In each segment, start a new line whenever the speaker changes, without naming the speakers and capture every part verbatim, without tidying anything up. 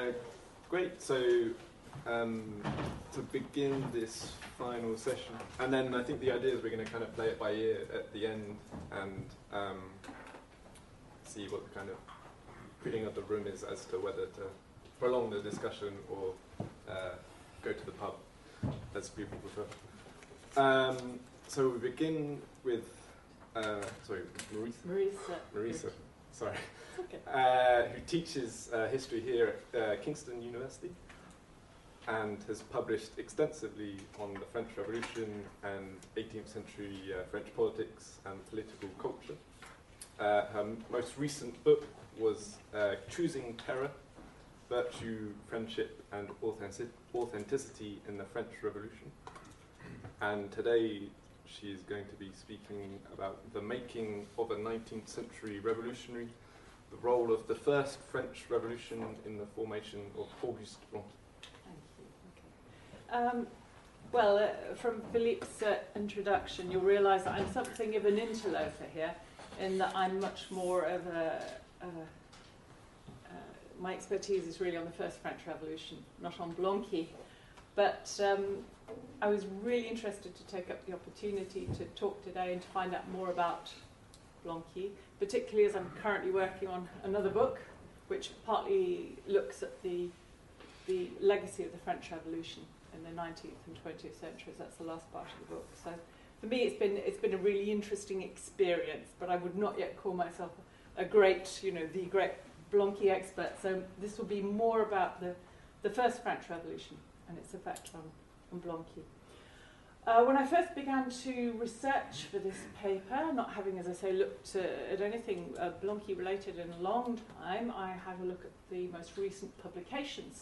Uh, great. So um, to begin this final session, and then I think the idea is we're going to kind of play it by ear at the end and um, see what the kind of feeling of the room is as to whether to prolong the discussion or uh, go to the pub, as people prefer. Um, so we begin with, uh, sorry, Marisa.
Marisa.
Marisa, sorry.
Okay.
Uh, who teaches uh, history here at uh, Kingston University and has published extensively on the French Revolution and eighteenth century uh, French politics and political culture. Uh, her m- most recent book was uh, Choosing Terror, Virtue, Friendship and Authentic- Authenticity in the French Revolution. And today she is going to be speaking about the making of a nineteenth century revolutionary, the role of the first French Revolution in the formation of Auguste Blanqui.
Thank you. Okay. Um, well, uh, from Philippe's uh, introduction, you'll realise that I'm something of an interloper here, in that I'm much more of a... Uh, uh, my expertise is really on the first French Revolution, not on Blanqui. But um, I was really interested to take up the opportunity to talk today and to find out more about Blanqui, particularly as I'm currently working on another book, which partly looks at the the legacy of the French Revolution in the nineteenth and twentieth centuries. That's the last part of the book. So for me, it's been it's been a really interesting experience, but I would not yet call myself a great, you know, the great Blanqui expert. So this will be more about the, the first French Revolution and its effect on, on Blanqui. Uh, when I first began to research for this paper, not having, as I say, looked uh, at anything uh, Blanqui related in a long time, I had a look at the most recent publications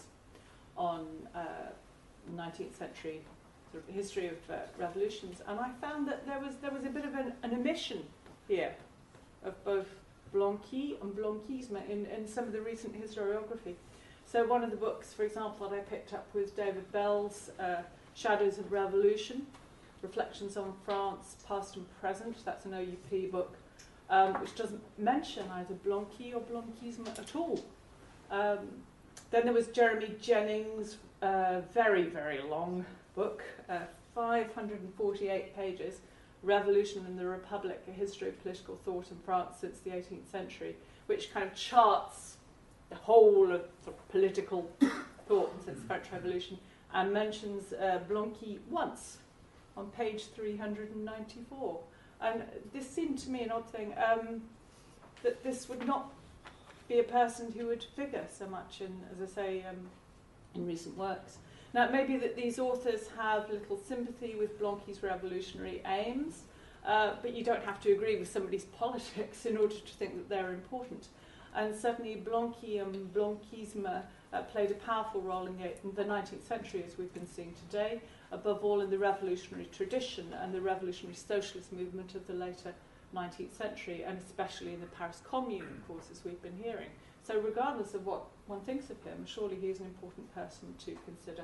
on uh, nineteenth century sort of history of uh, revolutions, and I found that there was there was a bit of an, an omission here of both Blanqui and Blanquisme in, in some of the recent historiography. So one of the books, for example, that I picked up was David Bell's uh, Shadows of Revolution, Reflections on France, Past and Present. That's an O U P book, um, which doesn't mention either Blanqui or Blanquisme at all. Um, then there was Jeremy Jennings' uh, very, very long book, uh, five hundred forty-eight pages, Revolution in the Republic, A History of Political Thought in France since the eighteenth century, which kind of charts the whole of, sort of political thought since the French Revolution, and mentions uh, Blanqui once on page three hundred ninety-four. And this seemed to me an odd thing, um, that this would not be a person who would figure so much in, as I say, um, in recent works. Now, it may be that these authors have little sympathy with Blanqui's revolutionary aims, uh, but you don't have to agree with somebody's politics in order to think that they're important. And certainly Blanqui and Blanquisme uh, played a powerful role in the, in the nineteenth century, as we've been seeing today, above all in the revolutionary tradition and the revolutionary socialist movement of the later nineteenth century, and especially in the Paris Commune, of course, as we've been hearing. So regardless of what one thinks of him, surely he's an important person to consider.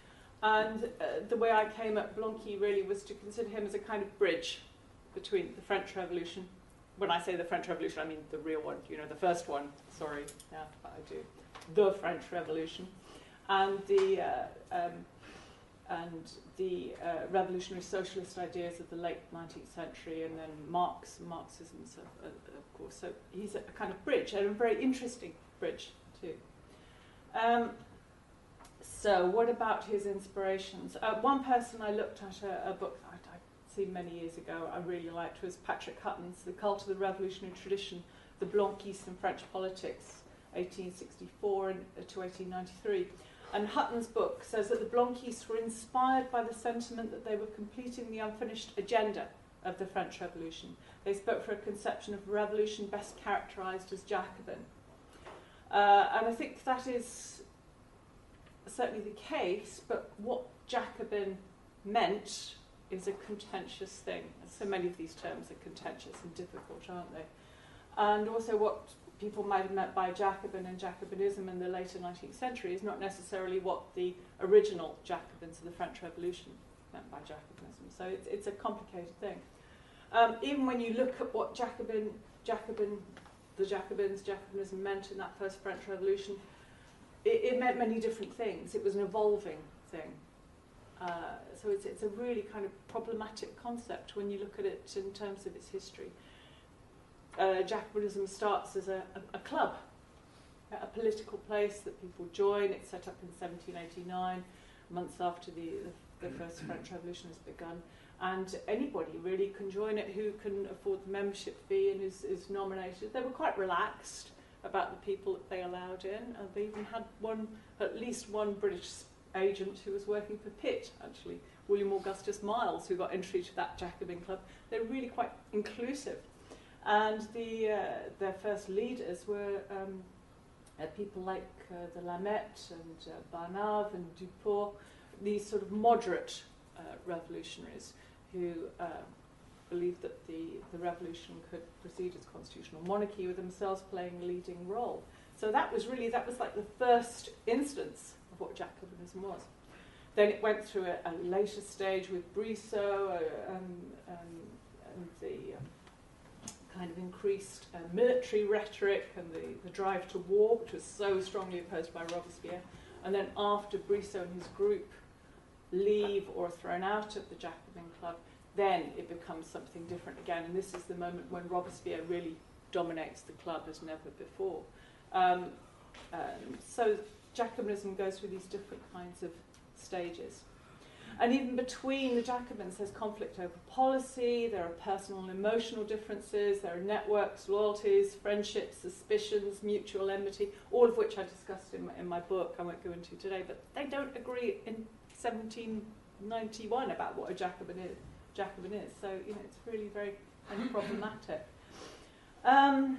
And uh, the way I came at Blanqui really was to consider him as a kind of bridge between the French Revolution. When I say the French Revolution, I mean the real one, you know, the first one, sorry, yeah, I do, the French Revolution, and the, uh, um, and the uh, revolutionary socialist ideas of the late nineteenth century, and then Marx and Marxism, so, uh, of course. So he's a, a kind of bridge, and a very interesting bridge, too. Um, so what about his inspirations? Uh, one person I looked at, a, a book I'd, I'd seen many years ago, I really liked, was Patrick Hutton's The Cult of the Revolutionary Tradition, The Blanquistes in French Politics, eighteen sixty-four to eighteen ninety-three. And Hutton's book says that the Blanquistes were inspired by the sentiment that they were completing the unfinished agenda of the French Revolution. They spoke for a conception of revolution best characterised as Jacobin. Uh, and I think that is certainly the case, but what Jacobin meant is a contentious thing. So many of these terms are contentious and difficult, aren't they? And also what people might have meant by Jacobin and Jacobinism in the later nineteenth century is not necessarily what the original Jacobins of the French Revolution meant by Jacobinism. So it's, it's a complicated thing. Um, even when you look at what Jacobin, Jacobin, the Jacobins, Jacobinism meant in that first French Revolution, it, it meant many different things. It was an evolving thing. Uh, so it's, it's a really kind of problematic concept when you look at it in terms of its history. Uh, Jacobinism starts as a, a, a club, a political place that people join. It's set up in seventeen eighty-nine, months after the, the, the first French Revolution has begun. And anybody really can join it who can afford the membership fee and is, is nominated. They were quite relaxed about the people that they allowed in. And they even had one, at least one British agent who was working for Pitt, actually, William Augustus Miles, who got entry to that Jacobin club. They were really quite inclusive. And the, uh, their first leaders were um, uh, people like uh, the Lamette and uh, Barnave and Duport, these sort of moderate uh, revolutionaries who uh, believed that the, the revolution could proceed as constitutional monarchy with themselves playing a leading role. So that was really, that was like the first instance of what Jacobinism was. Then it went through a, a later stage with Brissot uh, um, um, and the um, kind of increased uh, military rhetoric and the, the drive to war, which was so strongly opposed by Robespierre. And then after Brissot and his group leave or are thrown out of the Jacobin Club, then it becomes something different again. And this is the moment when Robespierre really dominates the club as never before. Um, um, so Jacobinism goes through these different kinds of stages. And even between the Jacobins, there's conflict over policy, there are personal and emotional differences, there are networks, loyalties, friendships, suspicions, mutual enmity, all of which I discussed in my, in my book, I won't go into today, but they don't agree in seventeen ninety-one about what a Jacobin is. Jacobin is. So, you know, it's really very kind of problematic. Um,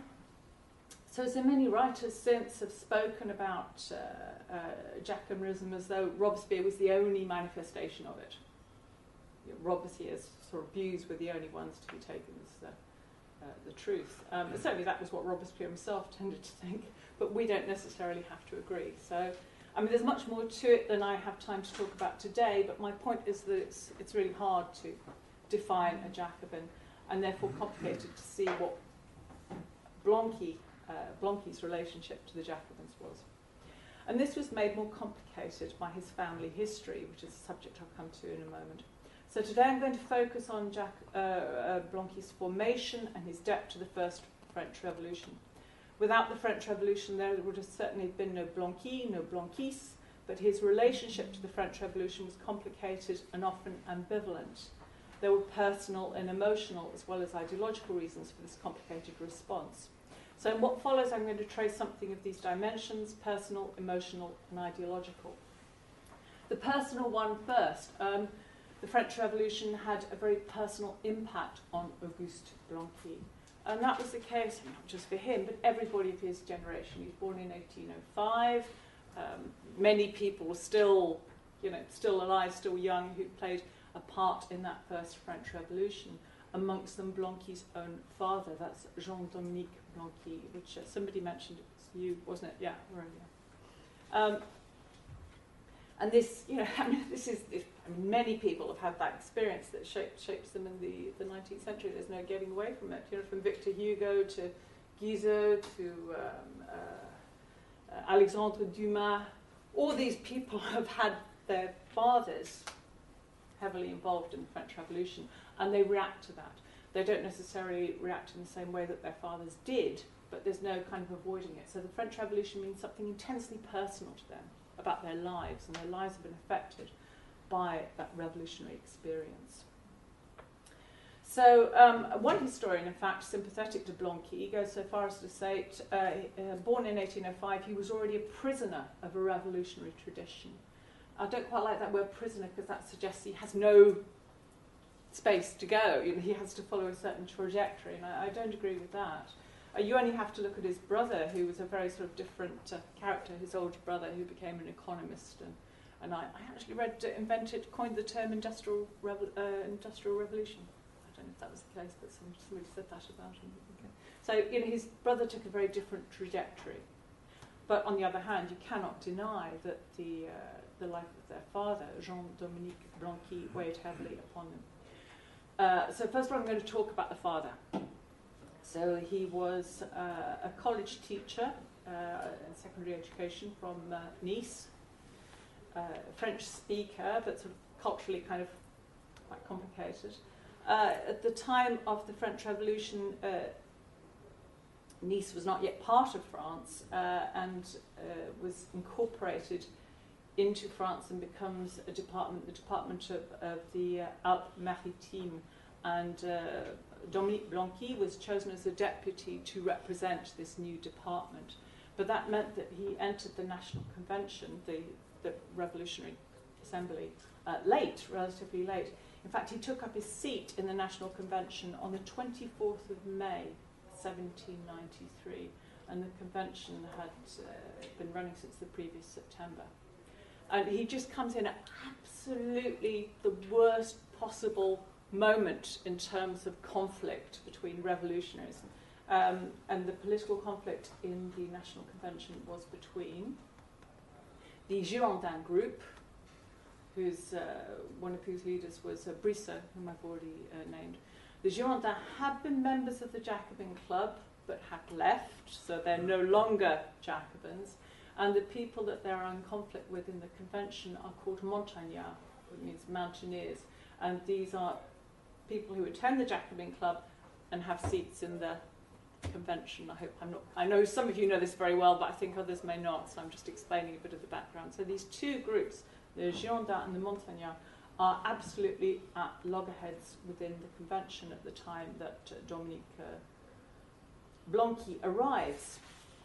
so, so many writers since have spoken about uh, uh, Jacobinism as though Robespierre was the only manifestation of it. You know, Robespierre's sort of views were the only ones to be taken as the, uh, the truth. Um, certainly that was what Robespierre himself tended to think, but we don't necessarily have to agree. So, I mean, there's much more to it than I have time to talk about today, but my point is that it's, it's really hard to define a Jacobin, and therefore complicated to see what Blanqui, uh, Blanqui's relationship to the Jacobins was. And this was made more complicated by his family history, which is a subject I'll come to in a moment. So today I'm going to focus on Jac uh, uh, Blanqui's formation and his debt to the First French Revolution. Without the French Revolution, there would have certainly been no Blanqui, no Blanquis, but his relationship to the French Revolution was complicated and often ambivalent. There were personal and emotional as well as ideological reasons for this complicated response. So in what follows, I'm going to trace something of these dimensions: personal, emotional, and ideological. The personal one first. Um, the French Revolution had a very personal impact on Auguste Blanqui. And that was the case, not just for him, but everybody of his generation. He was born in eighteen oh five. Um, many people were still, you know, still alive, still young, who played a part in that first French Revolution. Amongst them, Blanqui's own father. That's Jean-Dominique Blanqui, which uh, somebody mentioned. It was you, wasn't it? Yeah, earlier. Um, and this, you know, I mean, this is. This, I mean, many people have had that experience that shaped, shapes them in the, the nineteenth century. There's no getting away from it. You know, from Victor Hugo to Guizot to um, uh, uh, Alexandre Dumas, all these people have had their fathers heavily involved in the French Revolution, and they react to that. They don't necessarily react in the same way that their fathers did, but there's no kind of avoiding it. So the French Revolution means something intensely personal to them about their lives, and their lives have been affected by that revolutionary experience. So um, one historian, in fact, sympathetic to Blanqui, goes so far as to say, it, uh, uh, born in eighteen oh five, he was already a prisoner of a revolutionary tradition. I don't quite like that word prisoner, because that suggests he has no space to go. You know, he has to follow a certain trajectory, and I, I don't agree with that. Uh, you only have to look at his brother, who was a very sort of different uh, character, his older brother, who became an economist. And, and I, I actually read, uh, invented, coined the term industrial, revo uh, industrial revolution. I don't know if that was the case, but somebody, somebody said that about him. Okay. So, you know, his brother took a very different trajectory. But on the other hand, you cannot deny that the, uh, the life of their father, Jean-Dominique Blanqui, weighed heavily upon them. Uh, so first of all, I'm going to talk about the father. So he was uh, a college teacher uh, and secondary education from uh, Nice, uh, French speaker, but sort of culturally kind of quite complicated. Uh, at the time of the French Revolution, uh, Nice was not yet part of France uh, and uh, was incorporated into France and becomes a department, the department of, of the uh, Alpes-Maritimes. And uh, Dominique Blanqui was chosen as a deputy to represent this new department. But that meant that he entered the National Convention, the, the Revolutionary Assembly, uh, late, relatively late. In fact, he took up his seat in the National Convention on the twenty-fourth of May, seventeen ninety-three, and the convention had uh, been running since the previous September. And he just comes in at absolutely the worst possible moment in terms of conflict between revolutionaries. Um, and the political conflict in the National Convention was between the Girondin group, whose, uh, one of whose leaders was uh, Brissot, whom I've already uh, named. The Girondins had been members of the Jacobin Club, but had left, so they're no longer Jacobins. And the people that they're in conflict with in the convention are called Montagnards, which means mountaineers. And these are people who attend the Jacobin Club and have seats in the convention. I hope I'm not. I know some of you know this very well, but I think others may not. So I'm just explaining a bit of the background. So these two groups, the Girondins and the Montagnards, are absolutely at loggerheads within the convention at the time that uh, Dominique uh, Blanqui arrives.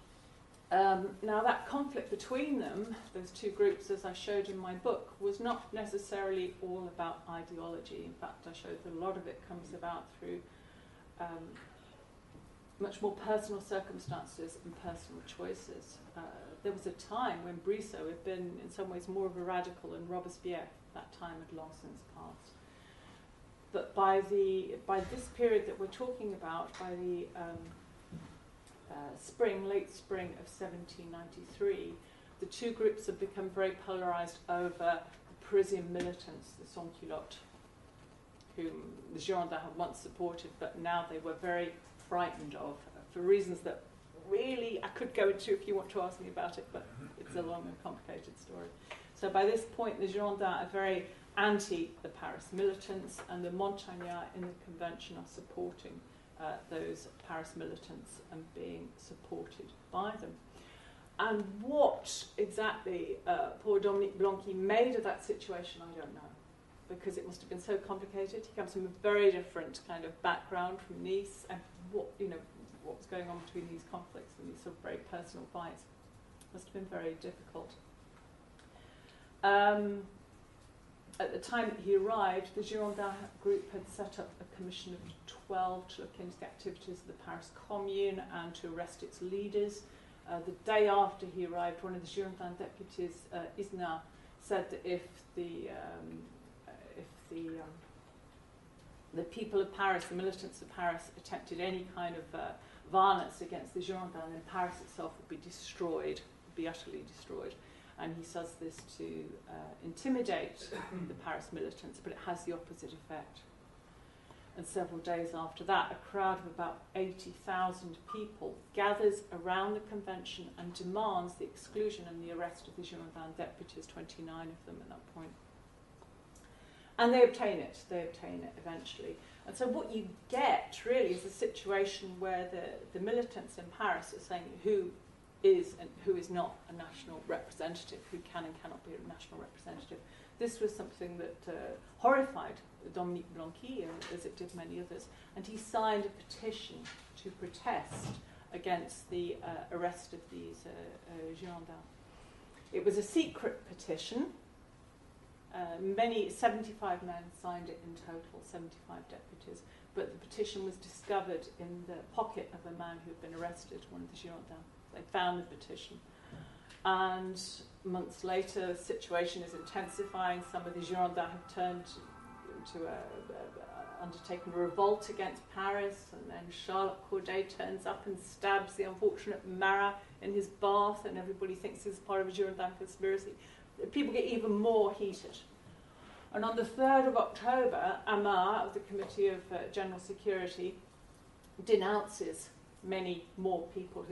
Um, now that conflict between them, those two groups, as I showed in my book, was not necessarily all about ideology. In fact, I showed that a lot of it comes about through um, much more personal circumstances and personal choices. Uh, there was a time when Brissot had been in some ways more of a radical than Robespierre. That time had long since passed. But by the by this period that we're talking about, by the um, uh, spring, late spring of seventeen ninety-three, the two groups have become very polarized over the Parisian militants, the sans-culottes, whom the Girondins had once supported, but now they were very frightened of, uh, for reasons that really I could go into if you want to ask me about it, but it's a long and complicated story. So by this point, the Girondins are very anti the Paris militants, and the Montagnards in the convention are supporting uh, those Paris militants and being supported by them. And what exactly uh, poor Dominique Blanqui made of that situation, I don't know, because it must have been so complicated. He comes from a very different kind of background from Nice, and what you know what was going on between these conflicts and these sort of very personal fights must have been very difficult. Um, at the time that he arrived, the Girondin group had set up a commission of twelve to look into the activities of the Paris Commune and to arrest its leaders. Uh, the day after he arrived, one of the Girondin deputies, uh, Isna, said that if the um, uh, if the um, the people of Paris, the militants of Paris, attempted any kind of uh, violence against the Girondins, then Paris itself would be destroyed, would be utterly destroyed. And he says this to uh, intimidate the Paris militants, but it has the opposite effect. And several days after that, a crowd of about eighty thousand people gathers around the convention and demands the exclusion and the arrest of the Girondin deputies, twenty-nine of them at that point. And they obtain it, they obtain it eventually. And so what you get really is a situation where the, the militants in Paris are saying who is and who is not a national representative, who can and cannot be a national representative. This was something that uh, horrified Dominique Blanqui, uh, as it did many others, and he signed a petition to protest against the uh, arrest of these uh, uh, Girondins. It was a secret petition. Uh, many, seventy-five men signed it in total, seventy-five deputies, but the petition was discovered in the pocket of a man who had been arrested, one of the Girondins. They found the petition. And months later, the situation is intensifying. Some of the Girondins have turned to a, a, a, undertaken a revolt against Paris, and then Charlotte Corday turns up and stabs the unfortunate Marat in his bath, and everybody thinks he's part of a Girondin conspiracy. People get even more heated. And on the third of October, Amar of the Committee of uh, General Security denounces many more people.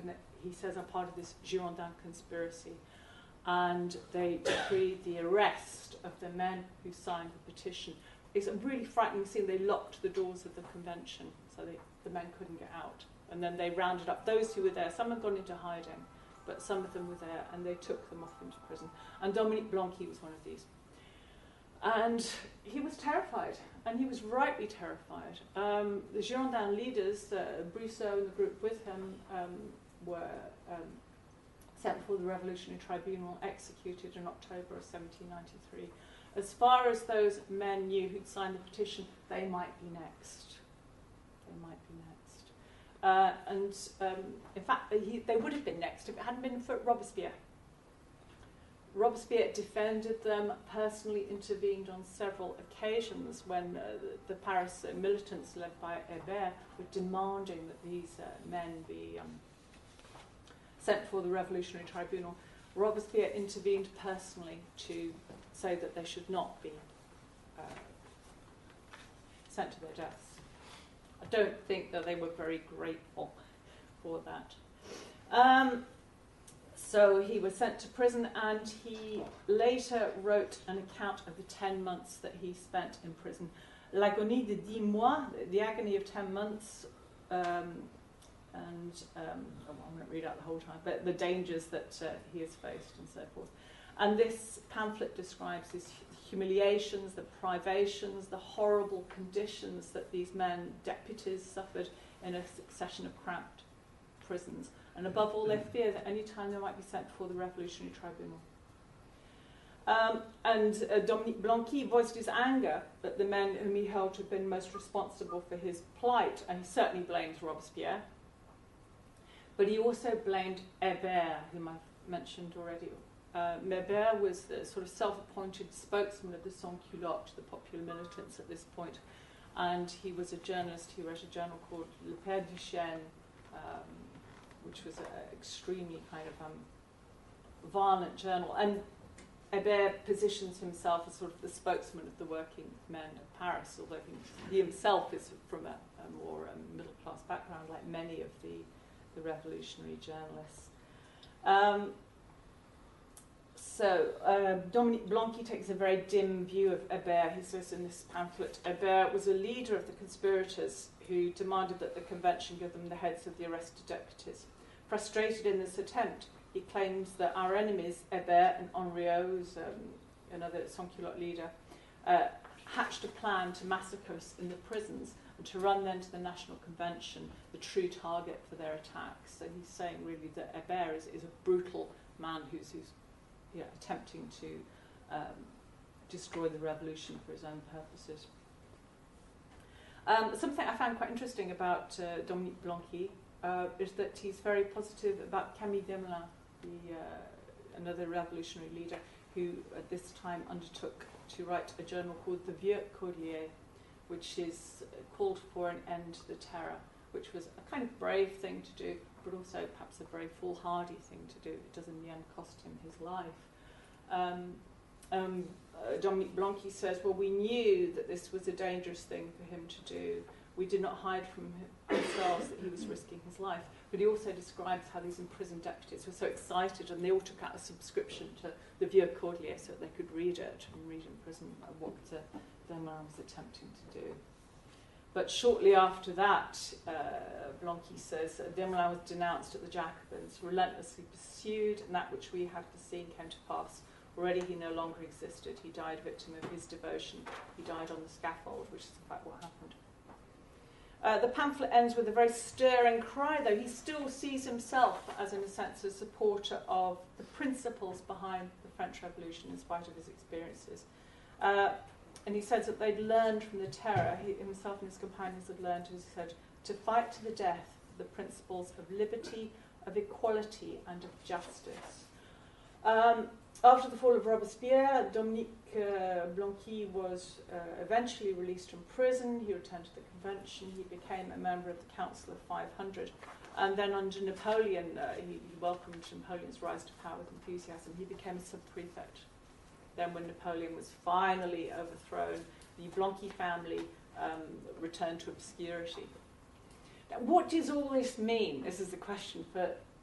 he says, are part of this Girondin conspiracy. And they decreed the arrest of the men who signed the petition. It's a really frightening scene. They locked the doors of the convention so they, the men couldn't get out. And then they rounded up those who were there. Some had gone into hiding, but some of them were there, and they took them off into prison. And Dominique Blanqui was one of these. And he was terrified, and he was rightly terrified. Um, the Girondin leaders, uh, Brissot and the group with him, um, were um, sent before the Revolutionary Tribunal, executed in October of seventeen ninety-three. As far as those men knew who'd signed the petition, they might be next. They might be next. Uh, and um, in fact, he, they would have been next if it hadn't been for Robespierre. Robespierre defended them, personally intervened on several occasions when uh, the, the Paris uh, militants led by Hébert were demanding that these uh, men be um, sent before the Revolutionary Tribunal. Robespierre intervened personally to say that they should not be uh, sent to their deaths. I don't think that they were very grateful for that. Um, So he was sent to prison, and he later wrote an account of the ten months that he spent in prison. L'agonie de dix mois, the agony of ten months, um, and um, oh, I won't read out the whole time, but the dangers that uh, he has faced and so forth. And this pamphlet describes his humiliations, the privations, the horrible conditions that these men, deputies, suffered in a succession of cramped prisons. And above all, they fear that any time they might be sent before the Revolutionary Tribunal. Um, and uh, Dominique Blanqui voiced his anger at the men whom he held to have been most responsible for his plight, and he certainly blames Robespierre. But he also blamed Hébert, whom I've mentioned already. Uh, Hébert was the sort of self-appointed spokesman of the sans-culottes, the popular militants at this point, and he was a journalist. He wrote a journal called Le Père Duchesne, um, which was an extremely kind of um, violent journal. And Hébert positions himself as sort of the spokesman of the working men of Paris, although he, he himself is from a, a more um, middle-class background, like many of the, the revolutionary journalists. Um, so, uh, Dominique Blanqui takes a very dim view of Hébert. He says in this pamphlet, Hébert was a leader of the conspirators who demanded that the convention give them the heads of the arrested deputies. Frustrated in this attempt, he claims that our enemies, Hébert and Henriot, who's um, another sans-culotte leader, uh, hatched a plan to massacre us in the prisons and to run then to the National Convention, the true target for their attacks. So he's saying really that Hébert is, is a brutal man who's, who's you know, attempting to um, destroy the revolution for his own purposes. Um, something I found quite interesting about uh, Dominique Blanqui uh, is that he's very positive about Camille Desmoulins, the, uh, another revolutionary leader who at this time undertook to write a journal called The Vieux Cordelier, which is uh, called for an end to the terror, which was a kind of brave thing to do, but also perhaps a very foolhardy thing to do. It does in the end cost him his life. Um, um, uh, Dominique Blanqui says, well, we knew that this was a dangerous thing for him to do. We did not hide from ourselves that he was risking his life. But he also describes how these imprisoned deputies were so excited, and they all took out a subscription to the Vieux Cordelier so that they could read it and read in prison what uh, Desmoulins was attempting to do. But shortly after that, uh, Blanqui says, uh, Desmoulins was denounced at the Jacobins, relentlessly pursued, and that which we had foreseen came to pass. Already he no longer existed. He died victim of his devotion. He died on the scaffold, which is in fact what happened. Uh, the pamphlet ends with a very stirring cry, though. He still sees himself as, in a sense, a supporter of the principles behind the French Revolution in spite of his experiences. Uh, and he says that they'd learned from the terror, he, himself and his companions had learned, as he said, to fight to the death for the principles of liberty, of equality, and of justice. Um, After the fall of Robespierre, Dominique uh, Blanqui was uh, eventually released from prison. He returned to the convention. He became a member of the Council of five hundred. And then under Napoleon, uh, he, he welcomed Napoleon's rise to power with enthusiasm. He became a sub-prefect. Then when Napoleon was finally overthrown, the Blanqui family um, returned to obscurity. Now, what does all this mean? This is the question for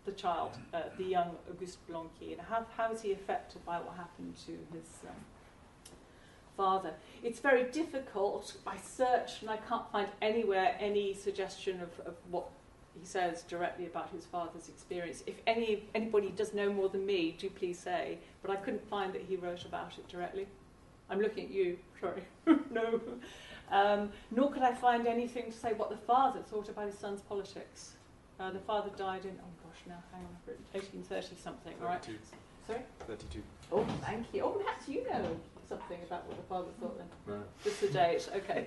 the child, uh, the young Auguste Blanqui, and how, how is he affected by what happened to his um, father? It's very difficult. I searched and I can't find anywhere any suggestion of, of what he says directly about his father's experience. If any anybody does know more than me, do please say, but I couldn't find that he wrote about it directly. I'm looking at you, sorry. No. Um, nor could I find anything to say what the father thought about his son's politics. Uh, the father died in, oh gosh, now hang on, I've written eighteen thirty something, all right? Sorry?
thirty-two.
Oh, thank you. Oh, perhaps you know something about what the father thought then.
No.
Just the date, okay.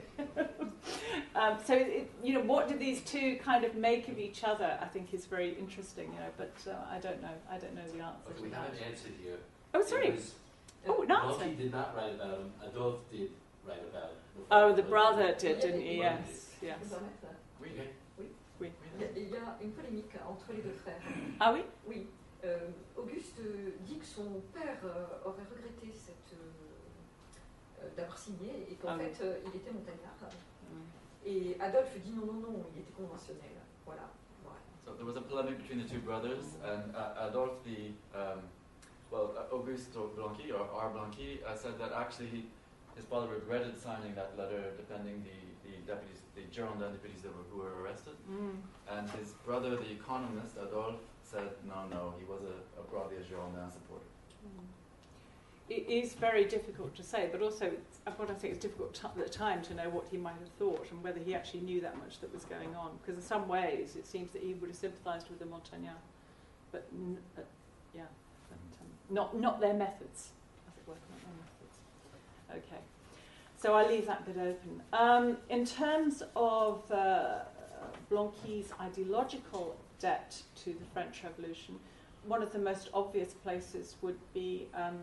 um, so, it, you know, what do these two kind of make of each other, I think is very interesting, you know, but uh, I don't know. I don't know the answer
Okay,
to
we
that.
have an answer here.
Oh, sorry.
It was,
Oh, an answer.
Blanqui did not write about him. Adolphe did write about him.
Oh, the brother did, didn't he?
Yeah.
Yes, yes.
Je peux me permettre?
Oui.
Oui.
Il y, a, il y a une polémique entre les deux frères.
Ah oui?
Oui. Euh, Auguste dit que son père euh, aurait regretté cette, euh, d'avoir signé et qu'en
Ah oui.
fait euh, il était montagnard.
Mm.
Et Adolphe dit non, non, non, il était conventionnel. Voilà. Voilà.
So there was a polemic between the two brothers, and uh, Adolphe, the um, well, uh, Auguste Blanqui or R. Blanqui, uh, said that actually he, his father regretted signing that letter, defending the, the deputies, the Girondin deputies that were, who were arrested.
Mm.
And his brother, the economist Adolphe, said no, no, he was a, a broadly a Girondin supporter.
Mm. It is very difficult to say, but also it's, what I think it's difficult t- at the time to know what he might have thought and whether he actually knew that much that was going on. Because in some ways it seems that he would have sympathised with the Montagnards, but n- uh, yeah, but, um, not not their methods, as it were, not their methods. Okay, so I leave that bit open. Um, in terms of uh, Blanqui's ideological debt to the French Revolution, one of the most obvious places would be um,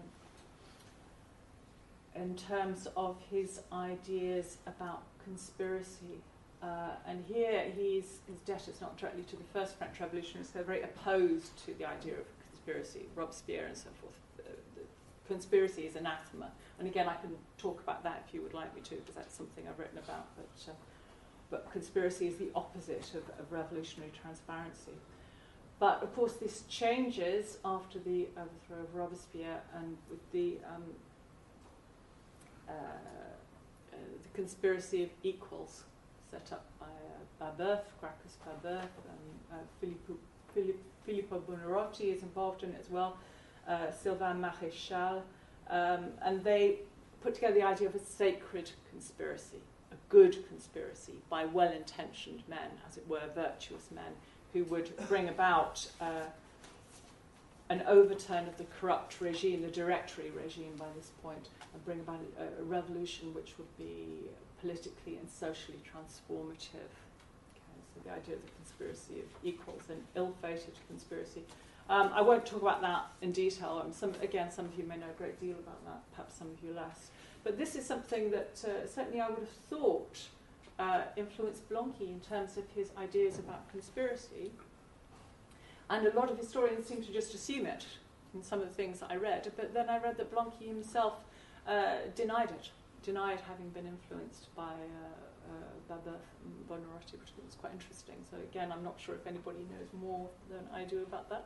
in terms of his ideas about conspiracy. Uh, and here he's, his debt is not directly to the first French Revolution, so they're very opposed to the idea of conspiracy, Robespierre and so forth. Uh, the conspiracy is anathema. And again, I can talk about that if you would like me to, because that's something I've written about. But, uh, but conspiracy is the opposite of, of revolutionary transparency. But of course this changes after the overthrow of Robespierre and with the um, Uh, uh, the conspiracy of equals set up by uh, Babeuf, Gracchus Babeuf, and uh, Filippo, Filippo, Filippo Buonarroti is involved in it as well, uh, Sylvain Maréchal, um, and they put together the idea of a sacred conspiracy, a good conspiracy by well-intentioned men, as it were, virtuous men, who would bring about uh, an overturn of the corrupt regime, the Directory regime by this point, and bring about a, a revolution which would be politically and socially transformative. Okay, so the idea of the conspiracy of equals, an ill-fated conspiracy. Um, I won't talk about that in detail. Um, some, again, some of you may know a great deal about that, perhaps some of you less. But this is something that uh, certainly I would have thought uh, influenced Blanqui in terms of his ideas about conspiracy. And a lot of historians seem to just assume it in some of the things that I read. But then I read that Blanqui himself uh, denied it, denied having been influenced by uh, uh, Babeuf and Buonarroti, which I think was quite interesting. So again, I'm not sure if anybody knows more than I do about that.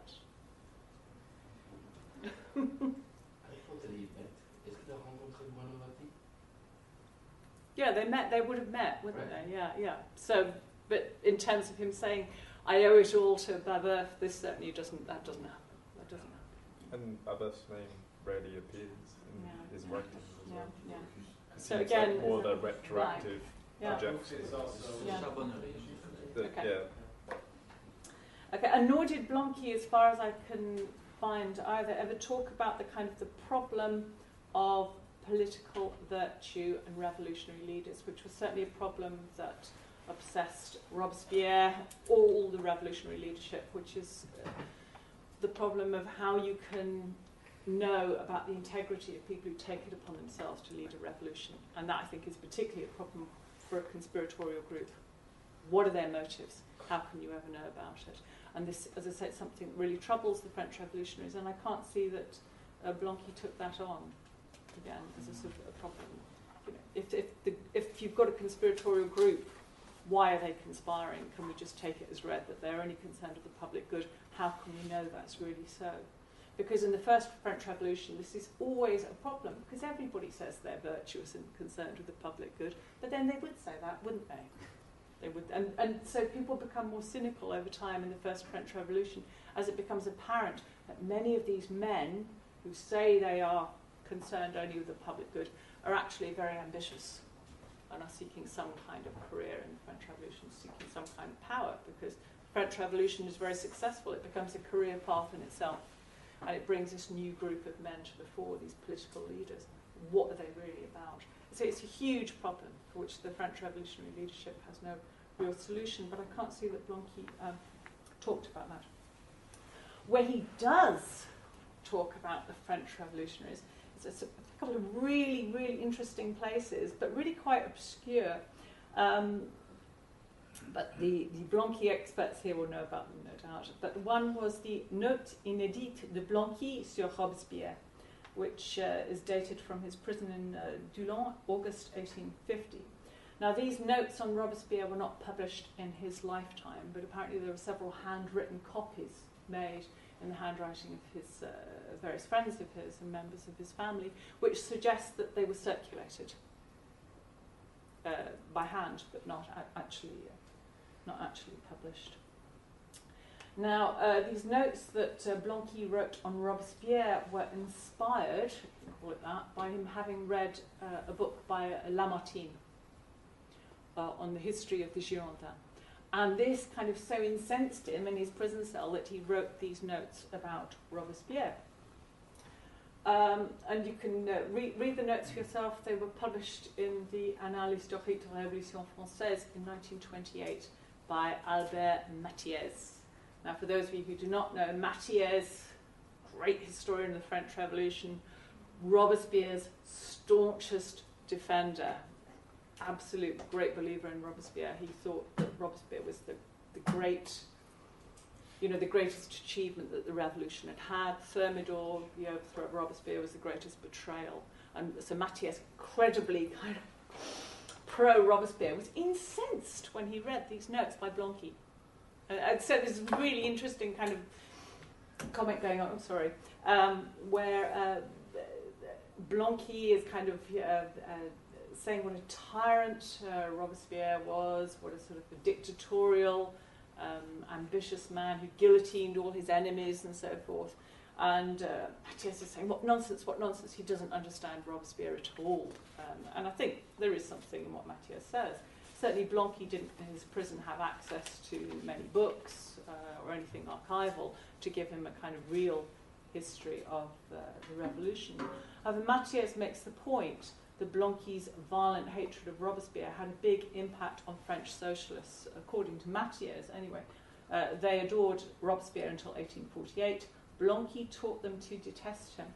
Yeah, they met, they would have met, wouldn't
Right.
they? Yeah, yeah. So, but in terms of him saying, I owe it all to Babeuf, this certainly doesn't, that doesn't happen. That doesn't happen.
And Babeuf's name rarely appears in
Yeah.
his writings as
Yeah,
well.
yeah.
It
So
seems
again,
like more the retroactive
Yeah.
projection.
Yeah.
Charbonnerie.
The-
Okay.
Yeah.
Okay, and nor did Blanqui, as far as I can find, either ever talk about the kind of the problem of political virtue and revolutionary leaders, which was certainly a problem that obsessed Robespierre, all the revolutionary leadership, which is uh, the problem of how you can know about the integrity of people who take it upon themselves to lead a revolution. And that, I think, is particularly a problem for a conspiratorial group. What are their motives? How can you ever know about it? And this, as I said, something that really troubles the French revolutionaries, and I can't see that uh, Blanqui took that on again as a sort of a problem. You know, if, if, the, if you've got a conspiratorial group Why are they conspiring? Can we just take it as read that they're only concerned with the public good? How can we know that's really so? Because in the first French Revolution, this is always a problem, because everybody says they're virtuous and concerned with the public good, but then they would say that, wouldn't they? They would, and, and so people become more cynical over time in the first French Revolution, as it becomes apparent that many of these men who say they are concerned only with the public good are actually very ambitious and are seeking some kind of career in the French Revolution, seeking some kind of power, because the French Revolution is very successful. It becomes a career path in itself. And it brings this new group of men to the fore, these political leaders. What are they really about? So it's a huge problem for which the French revolutionary leadership has no real solution, but I can't see that Blanqui um, talked about that. Where he does talk about the French revolutionaries, it's a couple of really, really interesting places, but really quite obscure. Um, But the, the Blanqui experts here will know about them, no doubt. But one was the Note inédite de Blanqui sur Robespierre, which uh, is dated from his prison in uh, Doullens, August eighteen fifty. Now, these notes on Robespierre were not published in his lifetime, but apparently there were several handwritten copies made in the handwriting of his uh, various friends of his and members of his family, which suggests that they were circulated uh, by hand, but not a- actually uh, not actually published. Now, uh, these notes that uh, Blanqui wrote on Robespierre were inspired, if you can call it that, by him having read uh, a book by uh, Lamartine uh, on the history of the Girondins. And this kind of so incensed him in his prison cell that he wrote these notes about Robespierre. Um, and you can uh, re- read the notes for yourself. They were published in the Annales historiques de la Révolution française in nineteen twenty-eight by Albert Mathiez. Now, for those of you who do not know, Mathiez, great historian of the French Revolution, Robespierre's staunchest defender, absolute great believer in Robespierre. He thought that Robespierre was the, the great, you know, the greatest achievement that the revolution had had. Thermidor, the overthrow of Robespierre, was the greatest betrayal. And so Mathiez, incredibly kind of pro-Robespierre, was incensed when he read these notes by Blanqui. Uh, and so there's a really interesting kind of comment going on, I'm sorry, um, where uh, Blanqui is kind of uh, uh, saying what a tyrant uh, Robespierre was, what a sort of a dictatorial, um, ambitious man who guillotined all his enemies and so forth. And uh, Mathiez is saying, what nonsense, what nonsense, he doesn't understand Robespierre at all. Um, and I think there is something in what Mathiez says. Certainly Blanqui didn't, in his prison, have access to many books uh, or anything archival to give him a kind of real history of uh, the revolution. However, Mathiez makes the point that Blanqui's violent hatred of Robespierre had a big impact on French socialists. According to Mathiez, anyway, uh, they adored Robespierre until eighteen forty-eight. Blanqui taught them to detest him.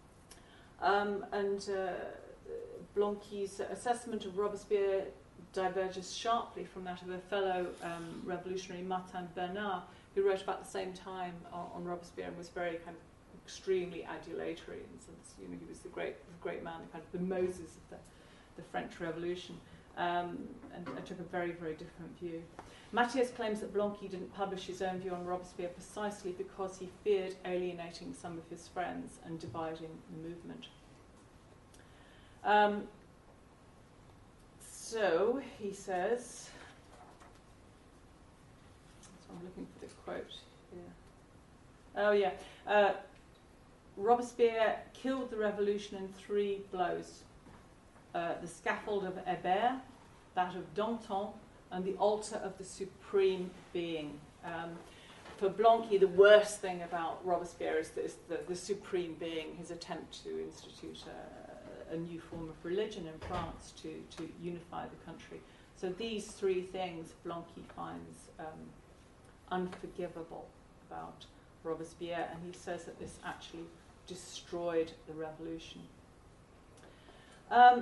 Um, and uh, Blanqui's assessment of Robespierre diverges sharply from that of a fellow um, revolutionary, Martin Bernard, who wrote about the same time on, on Robespierre and was very kind of extremely adulatory in the sense, you know, he was the great, the great man, the kind of the Moses of the, the French Revolution, um, and, and took a very, very different view. Mathiez claims that Blanqui didn't publish his own view on Robespierre precisely because he feared alienating some of his friends and dividing the movement. Um, so, he says, so I'm looking for the quote here. Oh yeah, uh, Robespierre killed the revolution in three blows. Uh, the scaffold of Hébert, that of Danton, and the altar of the Supreme Being. Um, for Blanqui, the worst thing about Robespierre is the, is the, the Supreme Being, his attempt to institute a, a new form of religion in France to, to unify the country. So these three things Blanqui finds um, unforgivable about Robespierre, and he says that this actually destroyed the revolution. Um,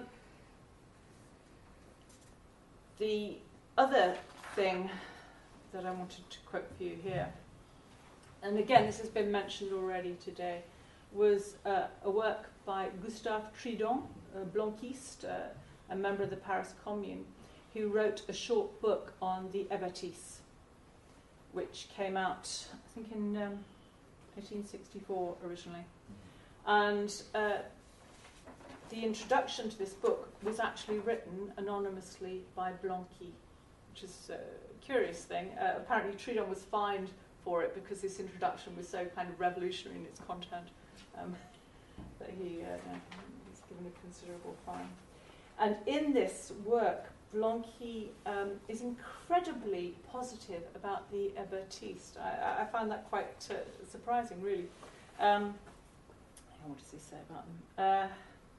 the other thing that I wanted to quote for you here, and again this has been mentioned already today, was uh, a work by Gustave Tridon, a Blanquiste, uh, a member of the Paris Commune, who wrote a short book on the Hébertistes, which came out, I think, in um, eighteen sixty-four originally. And uh, the introduction to this book was actually written anonymously by Blanqui, which is a curious thing. Uh, apparently Tridon was fined for it because this introduction was so kind of revolutionary in its content um, that he uh, was given a considerable fine. And in this work, Blanqui um, is incredibly positive about the Hébertistes. I, I found that quite uh, surprising, really. Um, what does he say about them?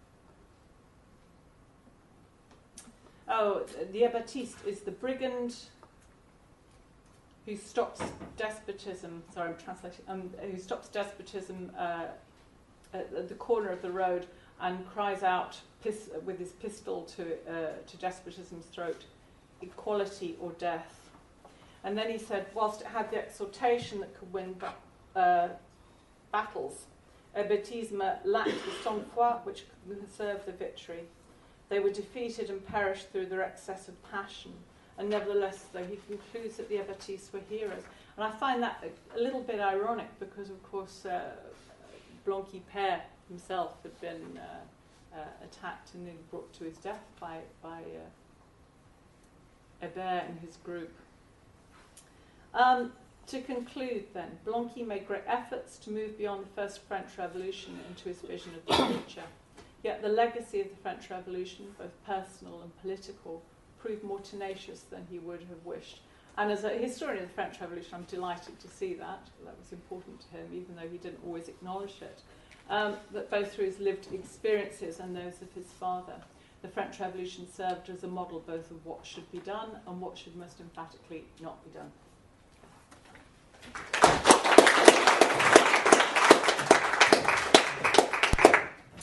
Uh, oh, the Hébertiste is the brigand who stops despotism. Sorry, I'm translating. Um, who stops despotism uh, at, at the corner of the road and cries out pis- with his pistol to uh, to despotism's throat, equality or death. And then he said, whilst it had the exhortation that could win ba- uh, battles, Hébertisme lacked the sang-froid which could serve the victory. They were defeated and perished through their excess of passion. And nevertheless, though, he concludes that the Hébertistes were heroes. And I find that a, a little bit ironic because, of course, uh, Blanqui Père himself had been uh, uh, attacked and then brought to his death by, by uh, Hébert and his group. Um, to conclude, then, Blanqui made great efforts to move beyond the First French Revolution into his vision of the future. Yet the legacy of the French Revolution, both personal and political, proved more tenacious than he would have wished. And as a historian of the French Revolution, I'm delighted to see that. That was important to him, even though he didn't always acknowledge it. Um, that both through his lived experiences and those of his father, the French Revolution served as a model both of what should be done and what should most emphatically not be done.